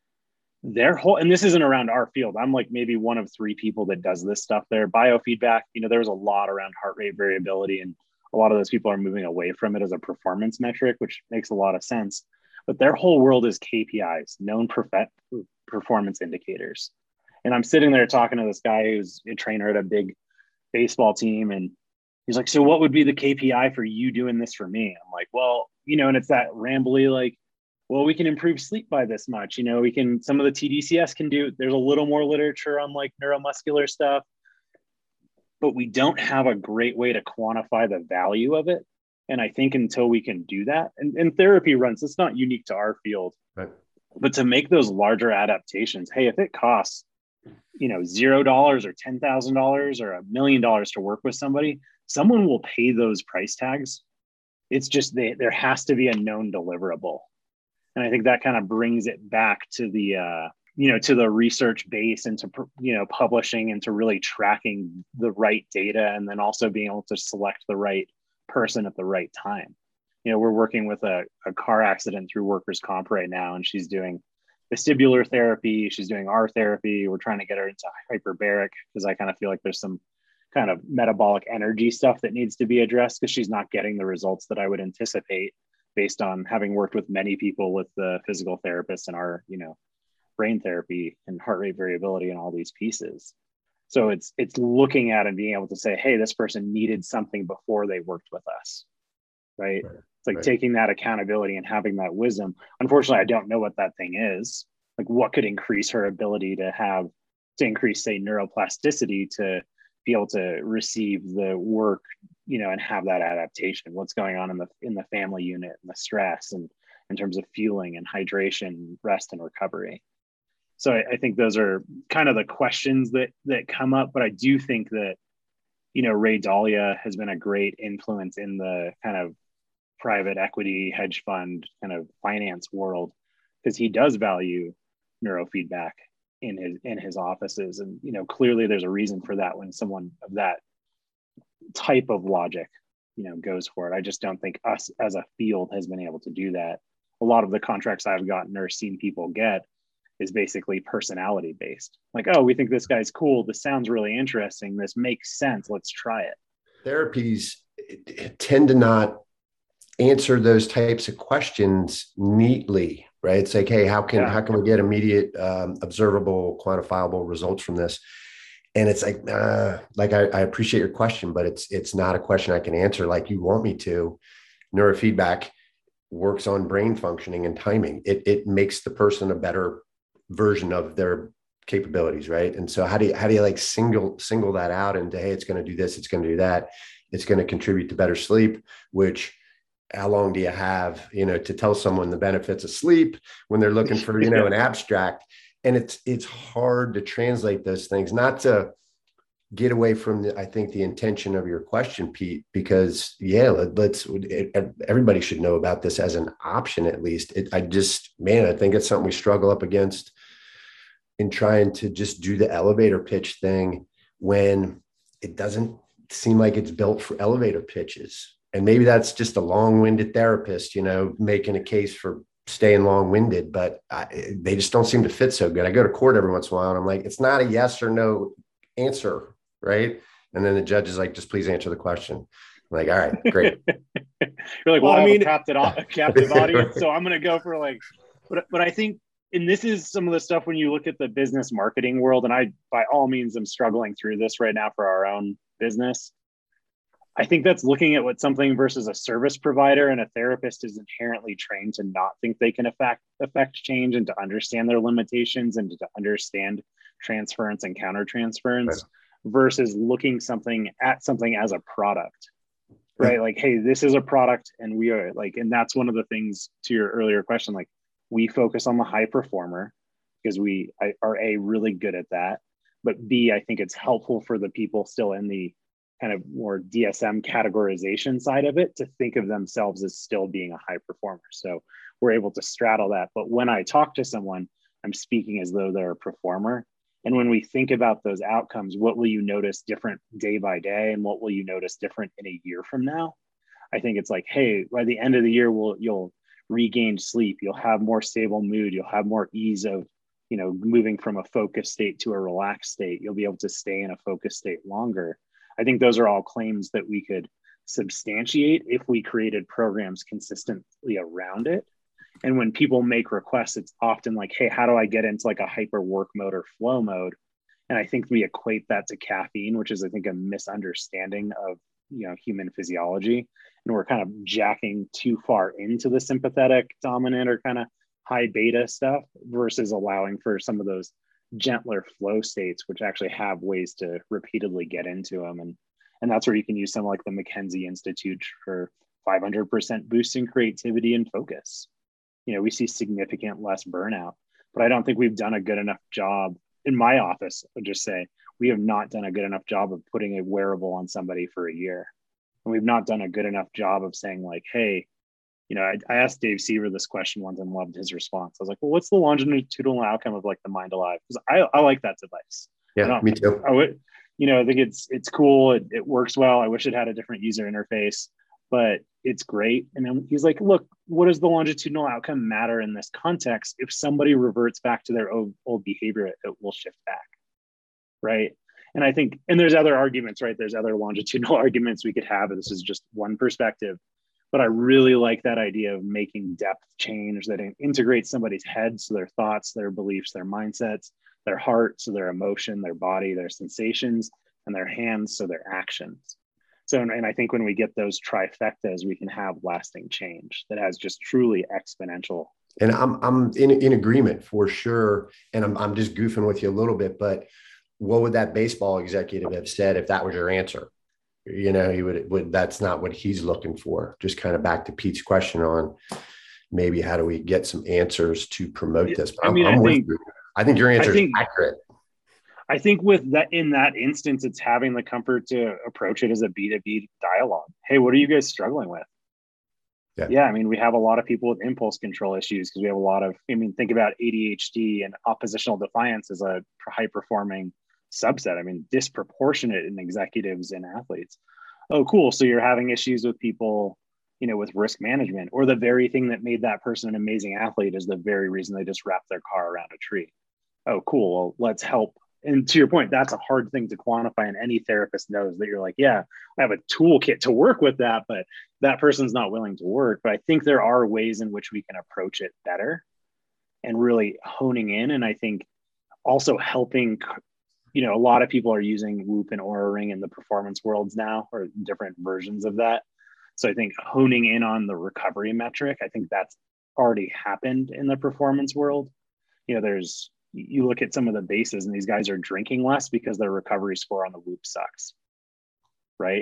Their whole, and this isn't around our field. I'm like maybe one of three people that does this stuff there. Biofeedback, you know, there was a lot around heart rate variability, and a lot of those people are moving away from it as a performance metric, which makes a lot of sense. But their whole world is K P Is, known prof- performance indicators. And I'm sitting there talking to this guy who's a trainer at a big baseball team, and he's like, so what would be the K P I for you doing this for me? I'm like, well, you know, and it's that rambly, like, well, we can improve sleep by this much. You know, we can, some of the T D C S can do, there's a little more literature on like neuromuscular stuff, but we don't have a great way to quantify the value of it. And I think until we can do that, and, and therapy runs, it's not unique to our field, right, but to make those larger adaptations, hey, if it costs, you know, zero dollars or ten thousand dollars or a million dollars to work with somebody, someone will pay those price tags. It's just, they, there has to be a known deliverable. And I think that kind of brings it back to the, uh, you know, to the research base and to, you know, publishing and to really tracking the right data, and then also being able to select the right person at the right time. You know, we're working with a, a car accident through workers' comp right now, and she's doing vestibular therapy. She's doing our therapy. We're trying to get her into hyperbaric because I kind of feel like there's some kind of metabolic energy stuff that needs to be addressed because she's not getting the results that I would anticipate based on having worked with many people with the physical therapists and our, you know, brain therapy and heart rate variability and all these pieces. So it's it's looking at and being able to say, hey, this person needed something before they worked with us, right? right. It's like right. taking that accountability and having that wisdom. Unfortunately, I don't know what that thing is. Like what could increase her ability to have, to increase, say, neuroplasticity to be able to receive the work, you know, and have that adaptation. What's going on in the in the family unit and the stress and in terms of fueling and hydration, rest and recovery. So I, I think those are kind of the questions that that come up. But I do think that, you know, Ray Dalio has been a great influence in the kind of private equity, hedge fund, kind of finance world, because he does value neurofeedback in his in his offices. And, you know, clearly there's a reason for that when someone of that type of logic, you know, goes for it. I just don't think us as a field has been able to do that. A lot of the contracts I've gotten or seen people get is basically personality based. Like, oh, we think this guy's cool. This sounds really interesting. This makes sense. Let's try it. Therapies tend to not answer those types of questions neatly, right? It's like, hey, how can yeah. how can we get immediate, um, observable, quantifiable results from this? And it's like, uh, like I, I appreciate your question, but it's it's not a question I can answer like you want me to. Neurofeedback works on brain functioning and timing. It it makes the person a better version of their capabilities, right? And so how do you how do you like single single that out into, hey, it's going to do this, it's going to do that, it's going to contribute to better sleep, which how long do you have, you know, to tell someone the benefits of sleep when they're looking for, you know, an abstract? And it's, it's hard to translate those things, not to get away from the, I think the intention of your question, Pete, because yeah, let, let's, it, everybody should know about this as an option, at least. It, I just, man, I think it's something we struggle up against in trying to just do the elevator pitch thing when it doesn't seem like it's built for elevator pitches. And maybe that's just a long-winded therapist, you know, making a case for staying long-winded, but I, they just don't seem to fit so good. I go to court every once in a while and I'm like, it's not a yes or no answer, right? And then the judge is like, just please answer the question. I'm like, all right, great. You're like, well, well I, I mean, have a captive, a captive audience, so I'm going to go for like, but, but I think, and this is some of the stuff when you look at the business marketing world, and I, by all means, am struggling through this right now for our own business. I think that's looking at what something versus a service provider, and a therapist is inherently trained to not think they can affect affect change and to understand their limitations and to understand transference and countertransference, right, versus looking something at something as a product, right? Like, hey, this is a product, and we are like, and that's one of the things to your earlier question, like we focus on the high performer because we are A, really good at that, but B, I think it's helpful for the people still in the kind of more D S M categorization side of it to think of themselves as still being a high performer. So we're able to straddle that. But when I talk to someone, I'm speaking as though they're a performer. And when we think about those outcomes, what will you notice different day by day? And what will you notice different in a year from now? I think it's like, hey, by the end of the year, we'll, you'll regain sleep. You'll have more stable mood. You'll have more ease of, you know, moving from a focused state to a relaxed state. You'll be able to stay in a focused state longer. I think those are all claims that we could substantiate if we created programs consistently around it. And when people make requests, it's often like, hey, how do I get into like a hyper work mode or flow mode? And I think we equate that to caffeine, which is, I think, a misunderstanding of, you know, human physiology. And we're kind of jacking too far into the sympathetic dominant or kind of high beta stuff versus allowing for some of those gentler flow states, which actually have ways to repeatedly get into them. And, and that's where you can use something like the McKinsey Institute for five hundred percent boost in creativity and focus. You know, we see significant less burnout, but I don't think we've done a good enough job in my office. I'll just say we have not done a good enough job of putting a wearable on somebody for a year. And we've not done a good enough job of saying like, hey, you know, I, I asked Dave Seaver this question once and loved his response. I was like, well, what's the longitudinal outcome of like the Mind Alive? Because I, I like that device. Yeah, me too. I would, you know, I think it's it's cool. It, it works well. I wish it had a different user interface, but it's great. And then he's like, look, what does the longitudinal outcome matter in this context? If somebody reverts back to their old, old behavior, it, it will shift back, right? And I think, and there's other arguments, right? There's other longitudinal arguments we could have. This is just one perspective. But I really like that idea of making depth change that integrates somebody's head, so their thoughts, their beliefs, their mindsets, their heart, so their emotion, their body, their sensations, and their hands, so their actions. So, and I think when we get those trifectas, we can have lasting change that has just truly exponential. And I'm I'm in, in agreement for sure. And I'm I'm just goofing with you a little bit, but what would that baseball executive have said if that was your answer? You know, he would, would, that's not what he's looking for. Just kind of back to Pete's question on maybe how do we get some answers to promote this? But I mean, I'm, I'm I think, you. I think your answer think, is accurate. I think with that, in that instance, it's having the comfort to approach it as a B two B dialogue. Hey, what are you guys struggling with? Yeah. yeah, I mean, we have a lot of people with impulse control issues because we have a lot of, I mean, think about A D H D and oppositional defiance as a high performing subset. I mean, disproportionate in executives and athletes. Oh, cool. So you're having issues with people, you know, with risk management, or the very thing that made that person an amazing athlete is the very reason they just wrapped their car around a tree. Oh, cool. Well, let's help. And to your point, that's a hard thing to quantify. And any therapist knows that you're like, yeah, I have a toolkit to work with that, but that person's not willing to work. But I think there are ways in which we can approach it better and really honing in. And I think also helping, you know, a lot of people are using Whoop and Oura Ring in the performance worlds now, or different versions of that. So I think honing in on the recovery metric, I think that's already happened in the performance world. You know, there's, you look at some of the bases and these guys are drinking less because their recovery score on the Whoop sucks. Right.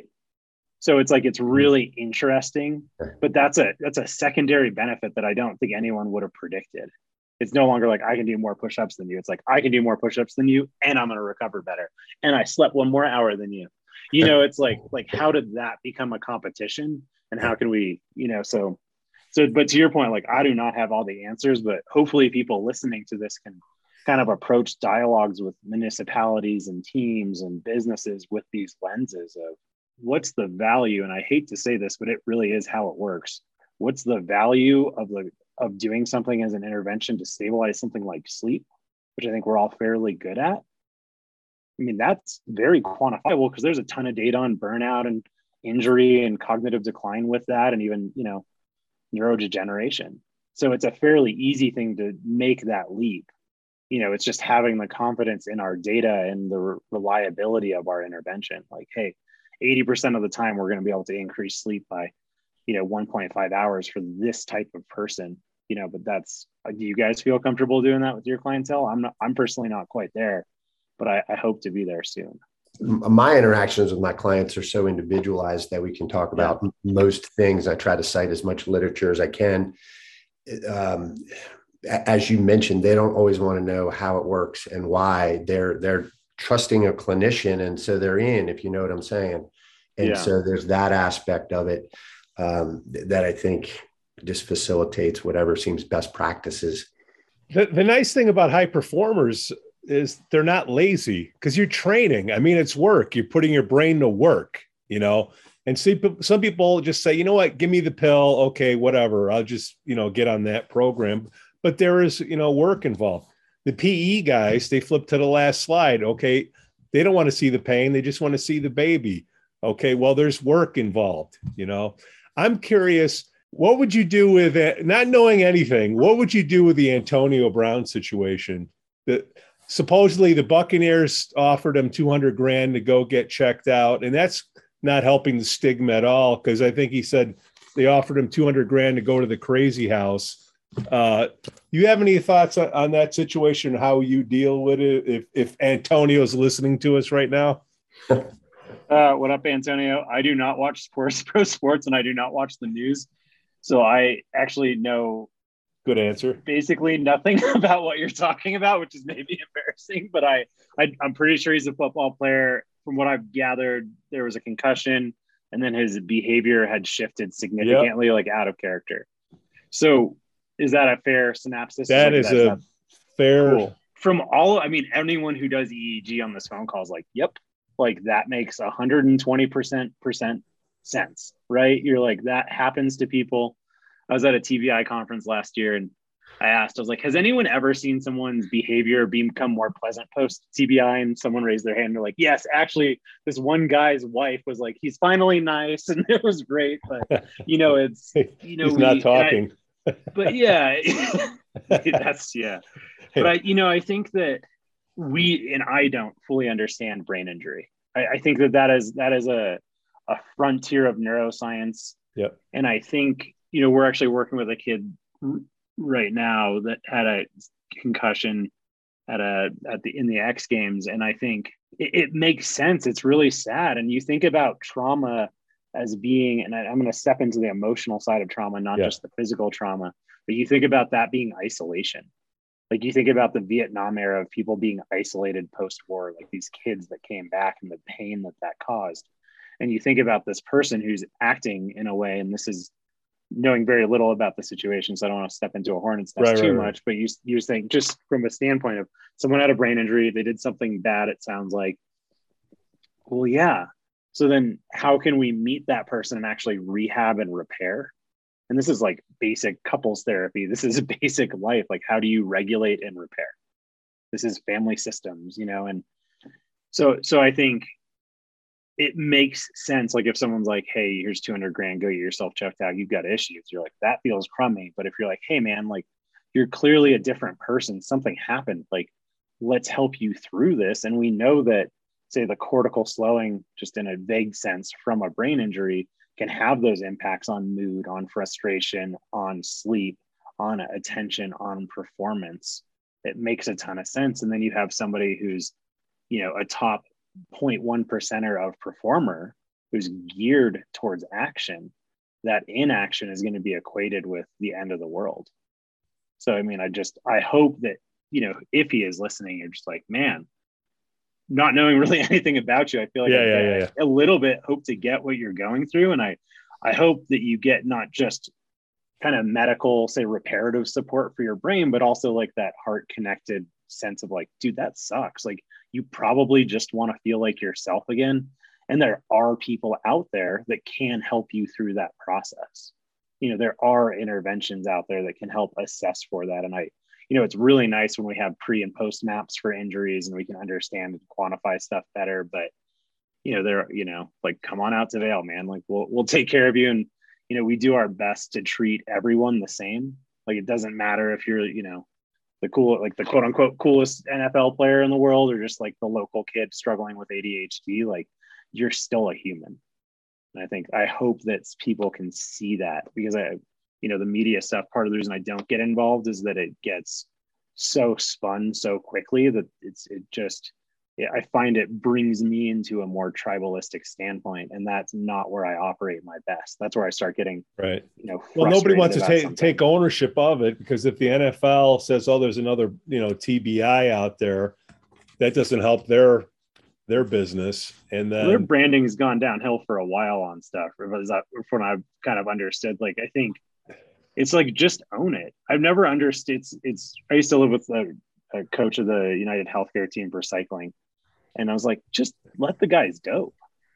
So it's like, it's really interesting, but that's a, that's a secondary benefit that I don't think anyone would have predicted. It's no longer like I can do more push-ups than you. It's like I can do more push-ups than you and I'm going to recover better. And I slept one more hour than you. You know, it's like, like how did that become a competition and how can we, you know, so, so, but to your point, like I do not have all the answers, but hopefully people listening to this can kind of approach dialogues with municipalities and teams and businesses with these lenses of what's the value. And I hate to say this, but it really is how it works. What's the value of the of doing something as an intervention to stabilize something like sleep, which I think we're all fairly good at? I mean, that's very quantifiable because there's a ton of data on burnout and injury and cognitive decline with that, and even, you know, neurodegeneration. So it's a fairly easy thing to make that leap. You know, it's just having the confidence in our data and the re- reliability of our intervention. Like, hey, eighty percent of the time we're going to be able to increase sleep by, you know, one point five hours for this type of person. You know, but that's, do you guys feel comfortable doing that with your clientele? I'm not, I'm personally not quite there, but I, I hope to be there soon. My interactions with my clients are so individualized that we can talk about yeah. most things. I try to cite as much literature as I can. Um, as you mentioned, they don't always want to know how it works and why. They're they're trusting a clinician, and so they're in, if you know what I'm saying. And yeah. so there's that aspect of it um, that I think just facilitates whatever seems best practices. The, the nice thing about high performers is they're not lazy because you're training. I mean, it's work. You're putting your brain to work, you know, and see, some people just say, you know what, give me the pill. Okay, whatever. I'll just, you know, get on that program. But there is, you know, work involved. The P E guys, they flip to the last slide. Okay. They don't want to see the pain. They just want to see the baby. Okay. Well, there's work involved, you know. I'm curious, what would you do with it? Not knowing anything, what would you do with the Antonio Brown situation? That supposedly the Buccaneers offered him two hundred grand to go get checked out. And that's not helping the stigma at all. Cause I think he said they offered him two hundred grand to go to the crazy house. Uh, you have any thoughts on, on that situation, how you deal with it? If, if Antonio's listening to us right now? Uh, what up, Antonio? I do not watch sports, pro sports, and I do not watch the news. So I actually know good answer. Basically nothing about what you're talking about, which is maybe embarrassing, but I, I I'm pretty sure he's a football player. From what I've gathered, there was a concussion and then his behavior had shifted significantly, yep. like out of character. So is that a fair synopsis? That like, is a that, fair. Cool. From all, I mean, anyone who does E E G on this phone call is like, yep, like that makes one hundred twenty percent percent sense, right? You're like, that happens to people. I was at a T B I conference last year and I asked, I was like, has anyone ever seen someone's behavior become more pleasant post T B I? And someone raised their hand. And they're like, yes, actually, this one guy's wife was like, he's finally nice. And it was great. But, you know, it's, you know, he's we, not talking. I, but yeah, that's, yeah. But I, you know, I think that we, and I don't fully understand brain injury. I, I think that that is, that is a, a frontier of neuroscience. Yep. And I think, you know, we're actually working with a kid right now that had a concussion at a at the in the X Games, and I think it, it makes sense. It's really sad, and you think about trauma as being, and I, I'm going to step into the emotional side of trauma, not yeah. just the physical trauma, but you think about that being isolation. Like you think about the Vietnam era of people being isolated post-war, like these kids that came back and the pain that that caused, and you think about this person who's acting in a way, and this is knowing very little about the situation, so I don't want to step into a hornet's nest right, too right, much, right. but you you think just from a standpoint of someone had a brain injury, they did something bad, it sounds like, well, yeah. So then how can we meet that person and actually rehab and repair? And this is like basic couples therapy. This is basic life. Like, how do you regulate and repair? This is family systems, you know? And so, so I think it makes sense. Like if someone's like, hey, here's two hundred grand, go get yourself checked out, you've got issues. You're like, that feels crummy. But if you're like, hey man, like you're clearly a different person, something happened, like, let's help you through this. And we know that, say, the cortical slowing, just in a vague sense from a brain injury, can have those impacts on mood, on frustration, on sleep, on attention, on performance. It makes a ton of sense. And then you have somebody who's, you know, a top zero point one percenter of performer who's geared towards action, that inaction is going to be equated with the end of the world. So, I mean, I just, I hope that, you know, if he is listening, you're just like, man, not knowing really anything about you, I feel like yeah, I yeah, yeah, yeah. a little bit hope to get what you're going through. And I, I hope that you get not just kind of medical, say, reparative support for your brain, but also like that heart connected sense of like, dude, that sucks. Like, you probably just want to feel like yourself again. And there are people out there that can help you through that process. You know, there are interventions out there that can help assess for that. And I, you know, it's really nice when we have pre and post maps for injuries and we can understand and quantify stuff better. But, you know, they're, you know, like, come on out to Vail, man. Like, we'll, we'll take care of you. And, you know, we do our best to treat everyone the same. Like, it doesn't matter if you're, you know, the cool, like the quote unquote coolest N F L player in the world, or just like the local kid struggling with A D H D. Like, you're still a human. And I think, I hope that people can see that, because I, you know, the media stuff, part of the reason I don't get involved is that it gets so spun so quickly that it's, it just, yeah, I find it brings me into a more tribalistic standpoint, and that's not where I operate my best. That's where I start getting, right. You know, well, nobody wants to take, take ownership of it, because if the N F L says, oh, there's another, you know, T B I out there, that doesn't help their, their business. And then their branding has gone downhill for a while on stuff. From what I've kind of understood, like, I think it's like, just own it. I've never understood. It's, it's, I used to live with a, a coach of the United Healthcare team for cycling. And I was like, just let the guys go.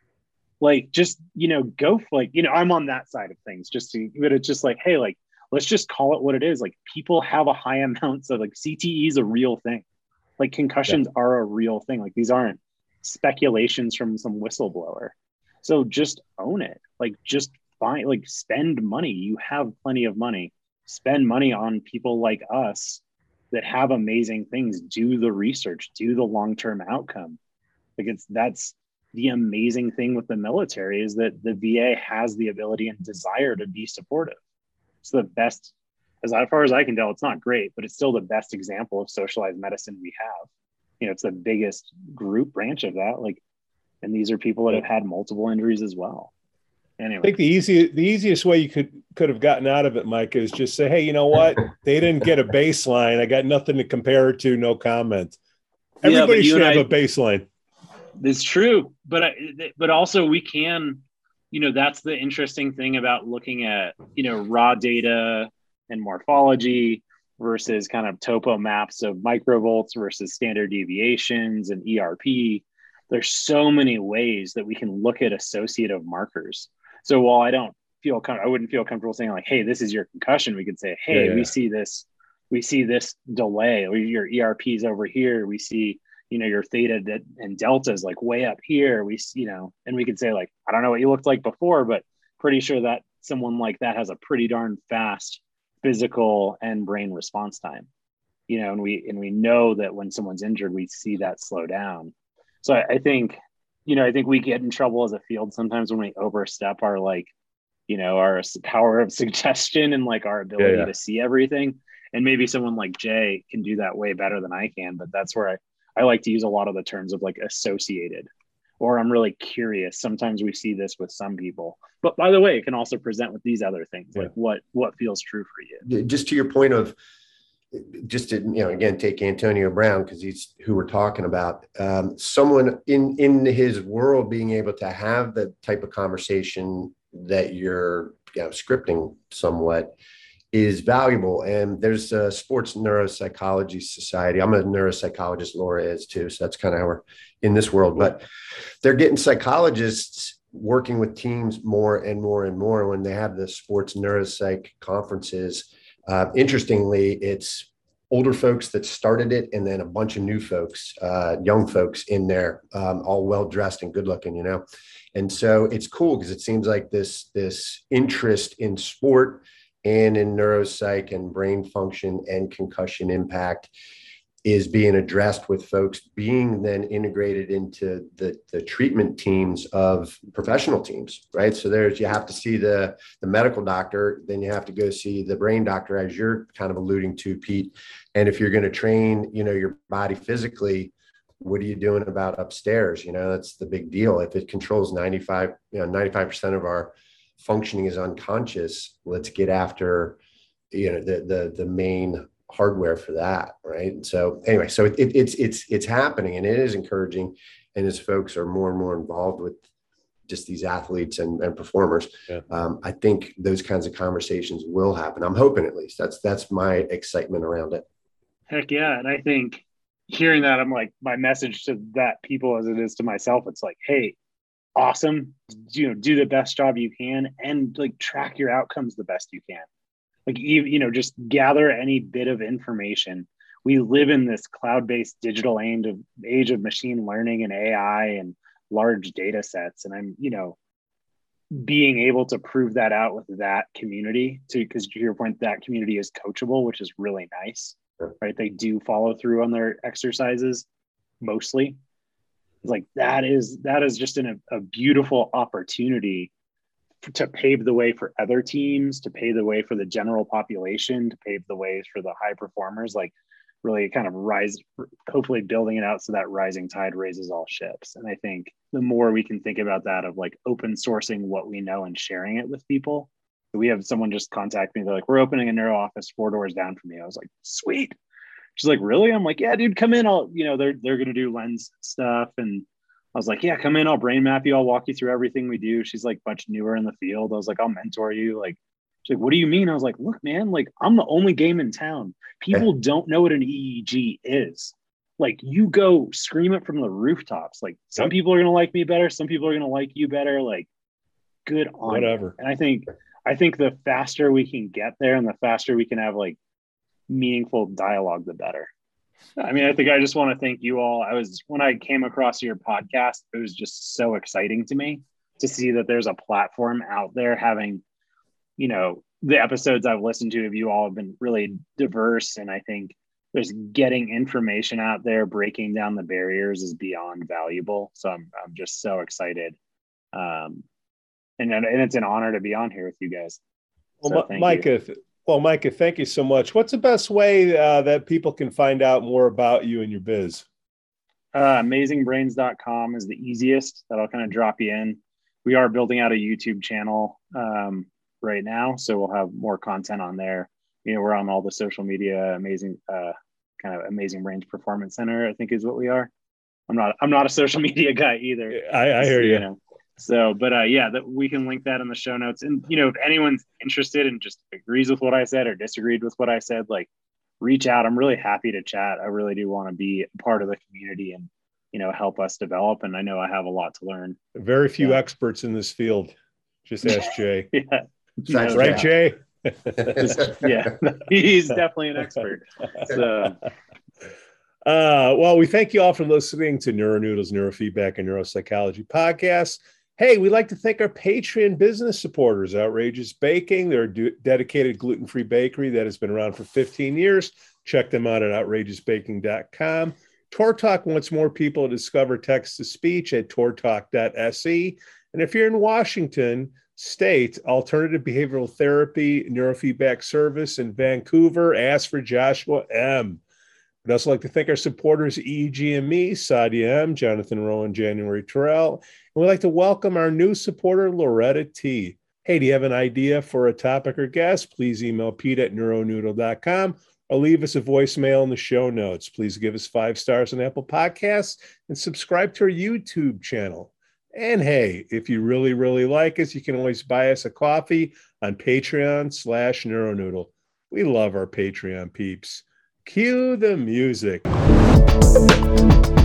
Like, just, you know, go for, like, you know, I'm on that side of things, just to, but it's just like, hey, like, let's just call it what it is. Like, people have a high amount of, like, C T E is a real thing. Like, concussions yeah. are a real thing. Like, these aren't speculations from some whistleblower. So just own it. Like, just find, like, spend money. You have plenty of money. Spend money on people like us that have amazing things. Do the research, do the long-term outcome. Like, it's, that's the amazing thing with the military, is that the V A has the ability and desire to be supportive. It's the best, as far as I can tell, it's not great, but it's still the best example of socialized medicine we have. You know, it's the biggest group branch of that. Like, and these are people that have had multiple injuries as well. Anyway. I think the easy, the easiest way you could, could have gotten out of it, Mike, is just say, hey, you know what? They didn't get a baseline. I got nothing to compare it to. No comment. Everybody yeah, should have I, a baseline. It's true. But, I, but also we can, you know, that's the interesting thing about looking at, you know, raw data and morphology versus kind of topo maps of microvolts versus standard deviations and E R P. There's so many ways that we can look at associative markers. So while I don't feel, com- I wouldn't feel comfortable saying like, hey, this is your concussion. We could say, hey, yeah, yeah. we see this, we see this delay, or your E R Ps over here. We see, you know, your theta and delta is like way up here. We, you know, and we could say like, I don't know what you looked like before, but pretty sure that someone like that has a pretty darn fast physical and brain response time, you know, and we, and we know that when someone's injured, we see that slow down. So I, I think, you know, I think we get in trouble as a field sometimes when we overstep our, like, you know, our power of suggestion and like our ability yeah, yeah. to see everything. And maybe someone like Jay can do that way better than I can, but that's where I, I like to use a lot of the terms of like associated, or I'm really curious. Sometimes we see this with some people, but by the way, it can also present with these other things, yeah. like what, what feels true for you. Just to your point of, just to, you know, again, take Antonio Brown, because he's who we're talking about. Um, someone in, in his world being able to have the type of conversation that you're, you know, scripting somewhat is valuable. And there's a sports neuropsychology society. I'm a neuropsychologist, Laura is too. So that's kind of how we're in this world, but they're getting psychologists working with teams more and more and more when they have the sports neuropsych conferences. Uh, interestingly, it's older folks that started it, and then a bunch of new folks, uh, young folks in there, um, all well-dressed and good-looking, you know? And so it's cool because it seems like this, this interest in sport and in neuropsych and brain function and concussion impact is being addressed, with folks being then integrated into the, the treatment teams of professional teams, right? So there's, you have to see the, the medical doctor, then you have to go see the brain doctor, as you're kind of alluding to, Pete. And if you're going to train, you know, your body physically, what are you doing about upstairs? You know, that's the big deal. If it controls ninety-five, you know, ninety-five percent of our functioning is unconscious, let's get after, you know, the, the, the main hardware for that, right? And so anyway, so it, it, it's it's it's happening, and it is encouraging, and as folks are more and more involved with just these athletes and, and performers, yeah. um, I think those kinds of conversations will happen. I'm hoping, at least that's that's my excitement around it. Heck yeah. And I think, hearing that, I'm like, my message to that people as it is to myself, it's like, hey, awesome, you know, do the best job you can and like track your outcomes the best you can. Like, you, you know, just gather any bit of information. We live in this cloud-based digital age of age of machine learning and A I and large data sets. And I'm, you know, being able to prove that out with that community to, because to your point, that community is coachable, which is really nice, right? They do follow through on their exercises mostly. Like that is, that is just an, a beautiful opportunity to pave the way for other teams, to pave the way for the general population, to pave the ways for the high performers, like really kind of rise, hopefully building it out so that rising tide raises all ships. And I think the more we can think about that of like open sourcing what we know and sharing it with people. We have someone just contact me. They're like, we're opening a neuro office four doors down from me. I was like, sweet. She's like, really? I'm like, yeah, dude, come in. I'll, you know, they're, they're going to do lens stuff. And I was like, yeah, come in. I'll brain map you. I'll walk you through everything we do. She's like much newer in the field. I was like, I'll mentor you. Like, she's like, what do you mean? I was like, look, man, like I'm the only game in town. People don't know what an E E G is. Like you go scream it from the rooftops. Like some yep. people are going to like me better. Some people are going to like you better. Like good on whatever. You. And I think, I think the faster we can get there and the faster we can have like meaningful dialogue, the better. I mean, I think I just want to thank you all. I was, when I came across your podcast, it was just so exciting to me to see that there's a platform out there having, you know, the episodes I've listened to of you all have been really diverse. And I think there's getting information out there, breaking down the barriers is beyond valuable. So I'm, I'm just so excited. Um, and, and it's an honor to be on here with you guys. Well, so Micah, you. Well, Micah, thank you so much. What's the best way uh, that people can find out more about you and your biz? Uh, amazing brains dot com is the easiest. That'll kind of drop you in. We are building out a YouTube channel um, right now, so we'll have more content on there. You know, we're on all the social media. Amazing, uh, kind of Amazing Brains Performance Center, I think, is what we are. I'm not. I'm not a social media guy either. I, I hear you. you know. So, but uh, yeah, that we can link that in the show notes. And, you know, if anyone's interested and just agrees with what I said or disagreed with what I said, like reach out. I'm really happy to chat. I really do want to be part of the community and, you know, help us develop. And I know I have a lot to learn. Very few yeah. experts in this field. Just ask Jay. yeah. No, right, Jay? yeah, he's definitely an expert. So. Uh, well, we thank you all for listening to NeuroNoodles, Neurofeedback, and Neuropsychology podcast. Hey, we'd like to thank our Patreon business supporters, Outrageous Baking. They're a du- dedicated gluten-free bakery that has been around for fifteen years. Check them out at outrageous baking dot com. Tor Talk wants more people to discover text-to-speech at tor talk dot s e. And if you're in Washington State, Alternative Behavioral Therapy Neurofeedback Service in Vancouver, ask for Joshua M. We'd also like to thank our supporters, E E G and me, Sadia M, Jonathan Rowan, January Terrell. And we'd like to welcome our new supporter, Loretta T. Hey, do you have an idea for a topic or guest? Please email Pete at neuronoodle dot com or leave us a voicemail in the show notes. Please give us five stars on Apple Podcasts and subscribe to our YouTube channel. And hey, if you really, really like us, you can always buy us a coffee on Patreon slash NeuroNoodle. We love our Patreon peeps. Cue the music.